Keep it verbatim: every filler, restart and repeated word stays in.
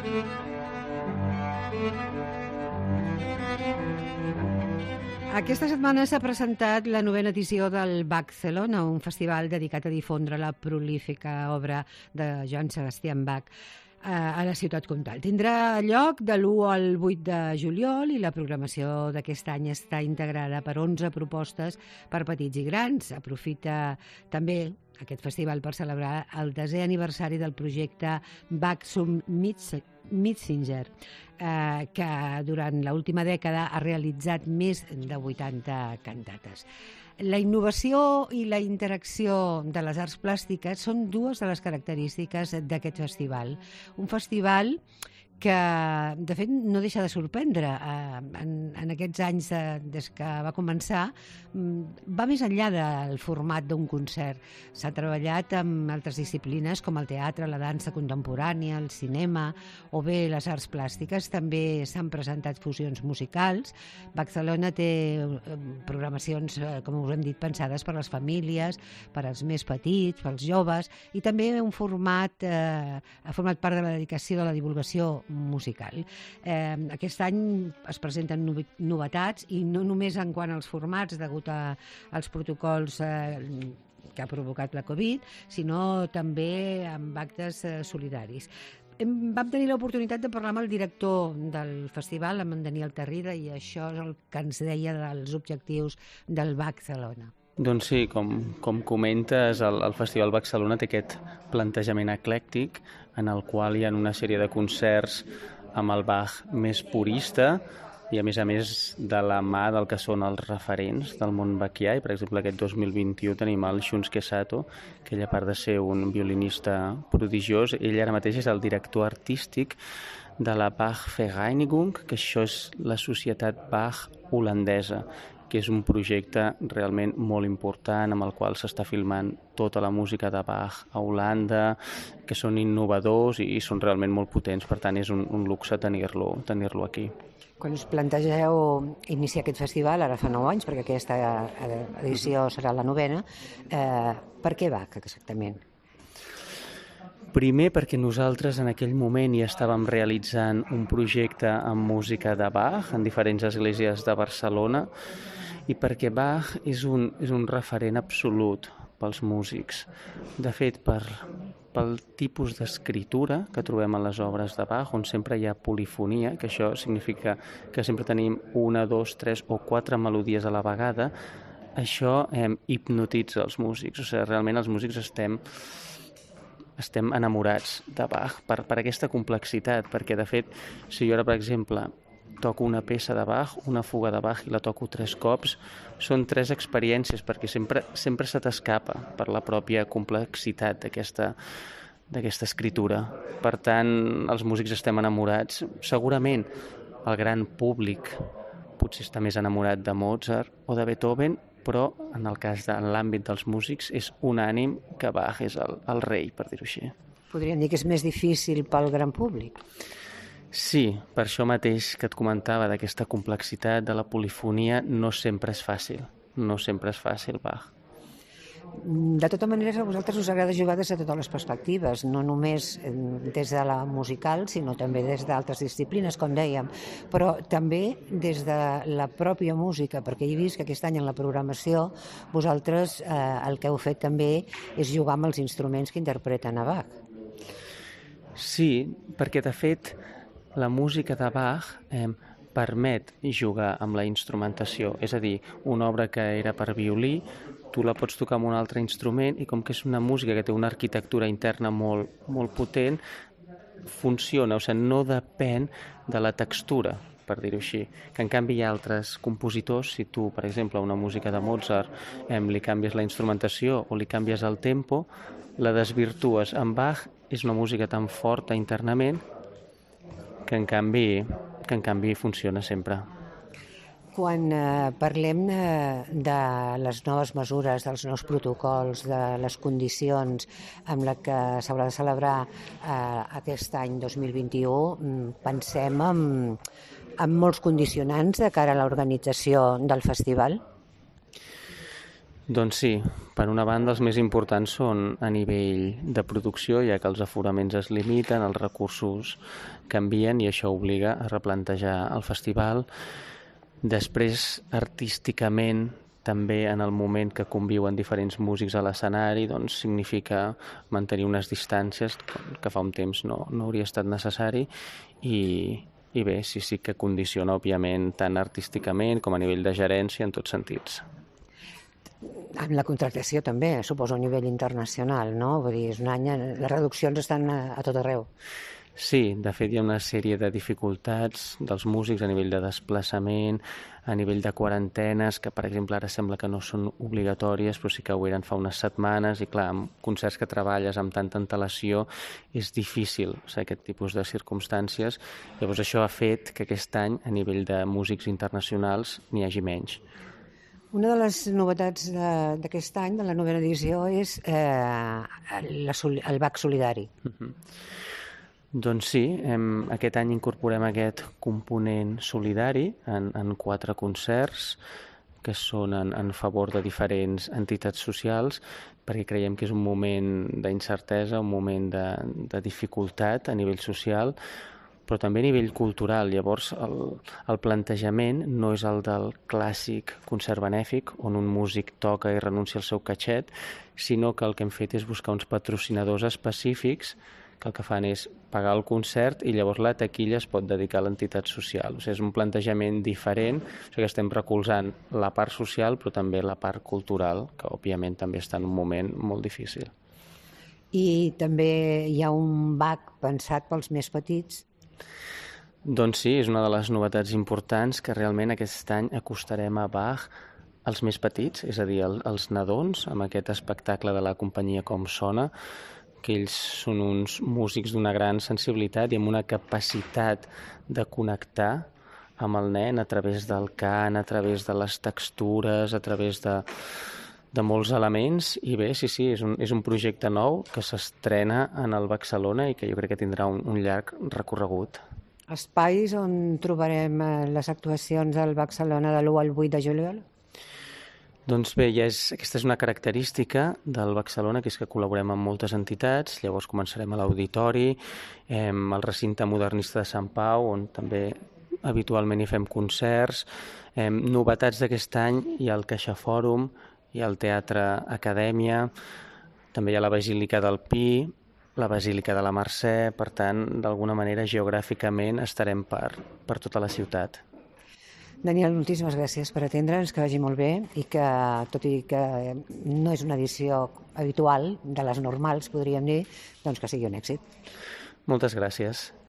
Aquesta setmana s'ha presentat la novena edició del Bachcelona, un festival dedicat a difondre la prolífica obra de Johann Sebastian Bach a la ciutat comtal. Tindrà lloc de l'u al vuit de juliol i la programació d'aquest any està integrada per onze propostes per petits i grans. Aprofita també aquest festival per celebrar el desè aniversari del projecte Bach zum Mitzinger, eh, que durant l'última dècada ha realitzat més de vuitanta cantates. La innovació i la interacció de les arts plàstiques són dues de les característiques d'aquest festival. Un festival que, de fet, no deixa de sorprendre. En, en aquests anys, de, des que va començar, va més enllà del format d'un concert. S'ha treballat amb altres disciplines com el teatre, la dansa contemporània, el cinema o bé les arts plàstiques. També s'han presentat fusions musicals. Bachcelona té programacions, com us hem dit, pensades per les famílies, per als més petits, pels joves, i també un format, eh, ha format part de la dedicació de la divulgació musical. Eh, aquest any es presenten novetats i no només en quant als formats degut a, als protocols eh, que ha provocat la Covid, sinó també amb actes eh, solidaris. Vam tenir l'oportunitat de parlar amb el director del festival, amb en Daniel Tarrida, i això és el que ens deia dels objectius del Bachcelona. Doncs sí, com, com comentes, el, el Festival Bachcelona té aquest plantejament eclèctic en el qual hi ha una sèrie de concerts amb el Bach més purista i, a més a més, de la mà del que són els referents del món bachià. I, per exemple, aquest dos mil vint-i-u tenim el Shunsuke Sato, que ell, a part de ser un violinista prodigiós, ell ara mateix és el director artístic de la Bach Vereinigung, que això és la societat Bach holandesa, que és un projecte realment molt important amb el qual s'està filmant tota la música de Bach a Holanda, que són innovadors i són realment molt potents, per tant és un, un luxe tenir-lo tenir-lo aquí. Quan us plantegeu iniciar aquest festival, ara fa nou anys, perquè aquesta edició serà la novena, eh, per què Bach exactament? Primer perquè nosaltres en aquell moment ja estàvem realitzant un projecte amb música de Bach en diferents esglésies de Barcelona i perquè Bach és un, és un referent absolut pels músics. De fet, per, pel tipus d'escriptura que trobem a les obres de Bach, on sempre hi ha polifonia, que això significa que sempre tenim una, dos, tres o quatre melodies a la vegada, això eh, hipnotitza els músics. O sigui, realment els músics estem... estem enamorats de Bach per, per aquesta complexitat, perquè de fet, si jo ara, per exemple, toco una peça de Bach, una fuga de Bach i la toco tres cops, són tres experiències, perquè sempre, sempre se t'escapa per la pròpia complexitat d'aquesta, d'aquesta escritura. Per tant, els músics estem enamorats. Segurament el gran públic potser està més enamorat de Mozart o de Beethoven, però en el cas de l'àmbit dels músics és unànim que Bach és el, el rei, per dir-ho així. Podríem dir que és més difícil pel gran públic. Sí, per això mateix que et comentava d'aquesta complexitat de la polifonia, no sempre és fàcil, no sempre és fàcil Bach. De totes maneres, a vosaltres us agrada jugar des de totes les perspectives, no només des de la musical, sinó també des d'altres disciplines, com dèiem, però també des de la pròpia música, perquè he vist que aquest any en la programació vosaltres eh, el que heu fet també és jugar amb els instruments que interpreten a Bach. Sí, perquè de fet la música de Bach eh, permet jugar amb la instrumentació, és a dir, una obra que era per violí, tu la pots tocar amb un altre instrument i com que és una música que té una arquitectura interna molt, molt potent, funciona, o sigui, no depèn de la textura, per dir-ho així. Que en canvi hi ha altres compositors, si tu, per exemple, una música de Mozart eh, li canvies la instrumentació o li canvies el tempo, la desvirtues. En Bach és una música tan forta internament que en canvi, que en canvi funciona sempre. Quan eh, parlem eh, de les noves mesures, dels nous protocols, de les condicions amb les que s'haurà de celebrar eh, aquest any dos mil vint-i-u, pensem en, en molts condicionants de cara a l'organització del festival? Doncs sí, per una banda els més importants són a nivell de producció, ja que els aforaments es limiten, els recursos canvien i això obliga a replantejar el festival. Després, artísticament, també en el moment que conviuen diferents músics a l'escenari, doncs significa mantenir unes distàncies que fa un temps no, no hauria estat necessari i, i bé, sí, sí que condiciona, òbviament, tant artísticament com a nivell de gerència en tots sentits. Amb la contractació també, suposo, a nivell internacional, no? Vull dir, és un any, les reduccions estan a, a tot arreu. Sí, de fet hi ha una sèrie de dificultats dels músics a nivell de desplaçament, a nivell de quarantenes, que per exemple ara sembla que no són obligatòries, però sí que ho eren fa unes setmanes, i clar, amb concerts que treballes amb tanta antelació és difícil saber aquest tipus de circumstàncies. Llavors això ha fet que aquest any, a nivell de músics internacionals, n'hi hagi menys. Una de les novetats d'aquest any, de la novena edició, és eh, la, el Bach Solidari. Uh-huh. Doncs sí, hem, aquest any incorporem aquest component solidari en, en quatre concerts que són en, en favor de diferents entitats socials, perquè creiem que és un moment d'incertesa, un moment de, de dificultat a nivell social, però també a nivell cultural. Llavors, el, el plantejament no és el del clàssic concert benèfic, on un músic toca i renuncia al seu catxet, sinó que el que hem fet és buscar uns patrocinadors específics que el que fan és pagar el concert i llavors la taquilla es pot dedicar a l'entitat social. O sigui, és un plantejament diferent, o sigui que estem recolzant la part social però també la part cultural, que òbviament també està en un moment molt difícil. I també hi ha un Bach pensat pels més petits. Doncs sí, és una de les novetats importants que realment aquest any acostarem a Bach als més petits, és a dir, als nadons, amb aquest espectacle de la companyia Com Sona, que ells són uns músics d'una gran sensibilitat i amb una capacitat de connectar amb el nen a través del cant, a través de les textures, a través de, de molts elements. I bé, sí, sí, és un, és un projecte nou que s'estrena en el Baxalona i que jo crec que tindrà un, un llarg recorregut. Espais on trobarem les actuacions del Baxalona de l'u al vuit de juliol? Doncs bé, ja és, aquesta és una característica del Baxalona, que és que col·laborem amb moltes entitats. Llavors començarem a l'Auditori, eh, al recinte modernista de Sant Pau, on també habitualment hi fem concerts. Eh, novetats d'aquest any hi ha el Caixa Fòrum, hi ha el Teatre Acadèmia, també hi ha la Basílica del Pi, la Basílica de la Mercè. Per tant, d'alguna manera, geogràficament estarem per, per tota la ciutat. Daniel, moltíssimes gràcies per atendre'ns, que vagi molt bé i que, tot i que no és una edició habitual, de les normals, podríem dir, doncs que sigui un èxit. Moltes gràcies.